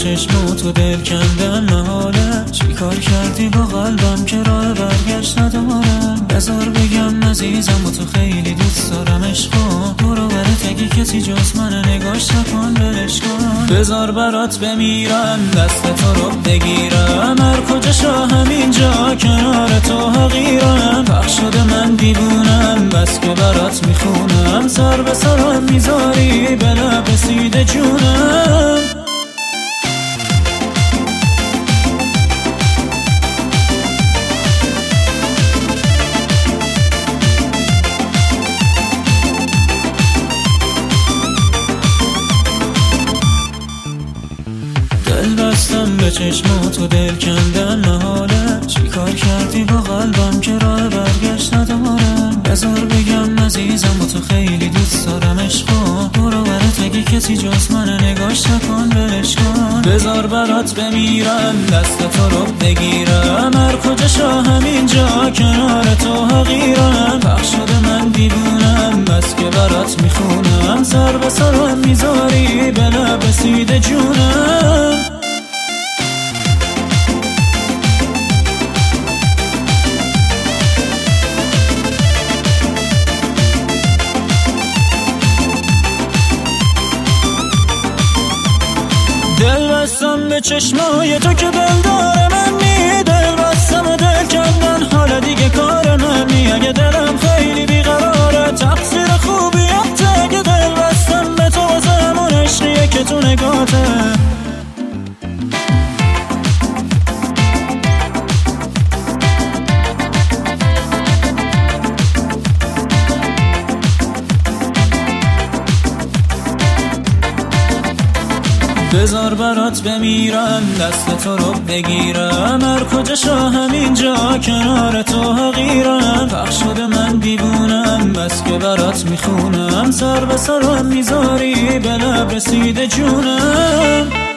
چشماتو دل کندم محاله. چی کار کردی با قلبم که راه برگشت ندارم؟ بذار بگم عزیزم و تو خیلی دوست دارم. عشقا برو برات اگه کسی جز من نگاش نکن ولش کن. بذار برات بمیرم دست تو رو بگیرم، هر کجا شاه همینجا کنار تو حقیرم. پخش شده من دیوونم بس که برات میخونم، سر به سرم میذاری به لب رسیده جونم. دل بستم به چشماتو دل کندم محاله. چی کار کردی با قلبم که راه برگشت ندارم؟ بذار بگم عزیزم و تو خیلی دوست دارم. عشقا برو برات اگه کسی جز من نگاش نکن ولش کن. بذار برات بمیرم دست تو رو بگیرم، هر کجا شاه همینجا کنار تو حقیرم. پخش شده من دیوونم بس که برات میخونم، سر به سرم میذاری به لب رسیده جونم. دل بستم به چشمای تو که دل داره منی، دل بستم و دل کندن حالا دیگه کار منی. اگه دلم خیلی بیقراره تقصیر خوبیت، اگه دل بستم به تو واسه همون عشقیه که تو نگاته. بذار برات بمیرم دست تو رو بگیرم، هر کجا شاه همینجا کنار تو حقیرم. پخش شده من دیوونم بس که برات میخونم، سر به سرم میذاری به لب رسیده جونم.